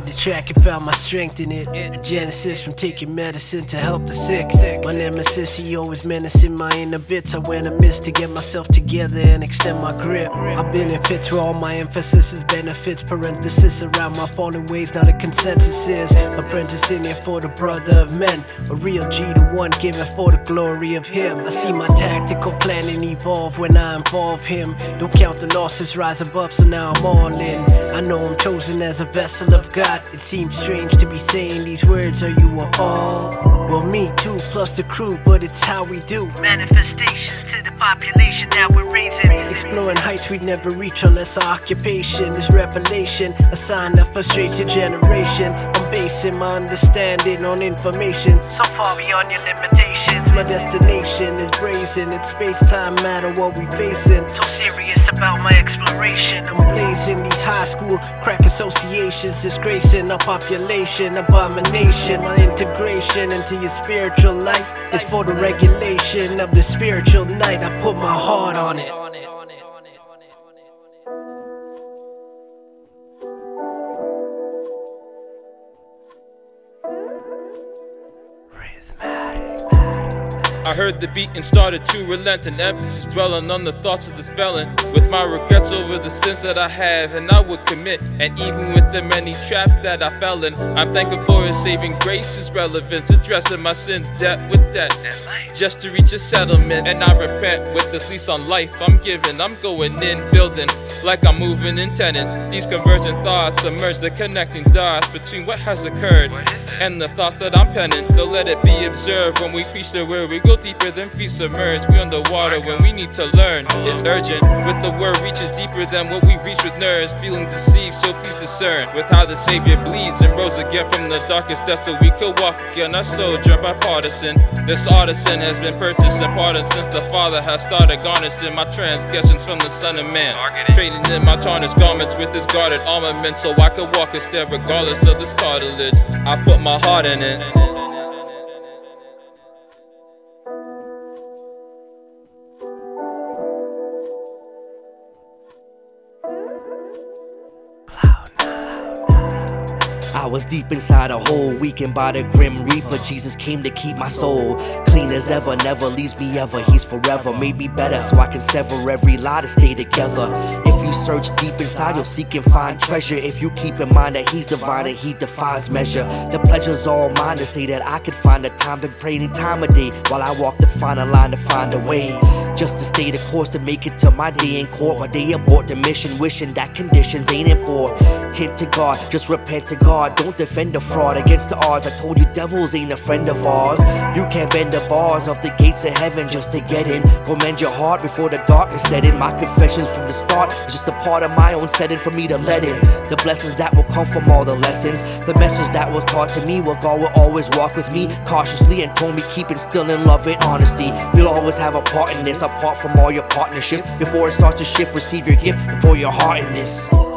heard the track and found my strength in it. A genesis from taking medicine to help the sick. My nemesis, he always menacing my inner bits. I went amiss to get myself together and extend my grip. I've been in fits where all my emphasis is benefits. Parenthesis around my fallen ways, now the consensus is apprenticing it for the brother of men. A real G to one, giving for the glory of him. I see my tactical planning evolve when I involve him. Don't count the losses, rise above, so now I'm all in. I know I'm chosen as a vessel of God. It seems strange to be saying these words, are you appalled? Well, me too, plus the crew, but it's how we do. Manifestations to the population that we're raising. Exploring heights we'd never reach unless our occupation is revelation. A sign that frustrates your generation. I'm basing my understanding on information so far beyond your limitations. My destination is brazen. It's space-time matter what we facing. So serious about my exploration. I'm blazing these high school crack associations, disgracing our population. Abomination. My integration into your spiritual life is for the regulation of the spiritual night. I put my heart on it. I heard the beat and started to relent, an emphasis dwelling on the thoughts of this felon, with my regrets over the sins that I have and I would commit. And even with the many traps that I fell in, I'm thankful for his saving grace, his relevance, addressing my sins debt with debt, just to reach a settlement. And I repent with this lease on life I'm giving. I'm going in, building like I'm moving in tenants. These convergent thoughts emerge, the connecting dots between what has occurred and the thoughts that I'm penning. So let it be observed when we preach the word, we go deeper than feet submerged. We underwater when we need to learn. It's urgent with the word reaches deeper than what we reach with nerves. Feeling deceived, so please discern with how the Savior bleeds and rose again from the darkest death so we could walk again. Our soldier bipartisan. This artisan has been purchased and pardoned since the Father has started garnishing my transgressions from the Son of Man. Trading in my tarnished garments with his guarded armament so I could walk instead regardless of this cartilage. I put my heart in it. I was deep inside a hole, weakened by the grim reaper. Jesus came to keep my soul clean as ever, never leaves me ever. He's forever, made me better so I can sever every lie to stay together. If you search deep inside, you'll seek and find treasure. If you keep in mind that he's divine and he defies measure. The pleasure's all mine to say that I could find the time to pray any time of day while I walk the final line to find a way. Just to stay the course to make it to my day in court. My day abort the mission, wishing that conditions ain't important to God. Just repent to God, don't defend the fraud against the odds. I told you devils ain't a friend of ours. You can't bend the bars of the gates of heaven just to get in. Go mend your heart before the darkness set in. My confessions from the start is just a part of my own setting for me to let in. The blessings that will come from all the lessons. The message that was taught to me, well, God will always walk with me cautiously and told me keep it still in love and honesty. You'll always have a part in this, apart from all your partnerships. Before it starts to shift, receive your gift and pour your heart in this.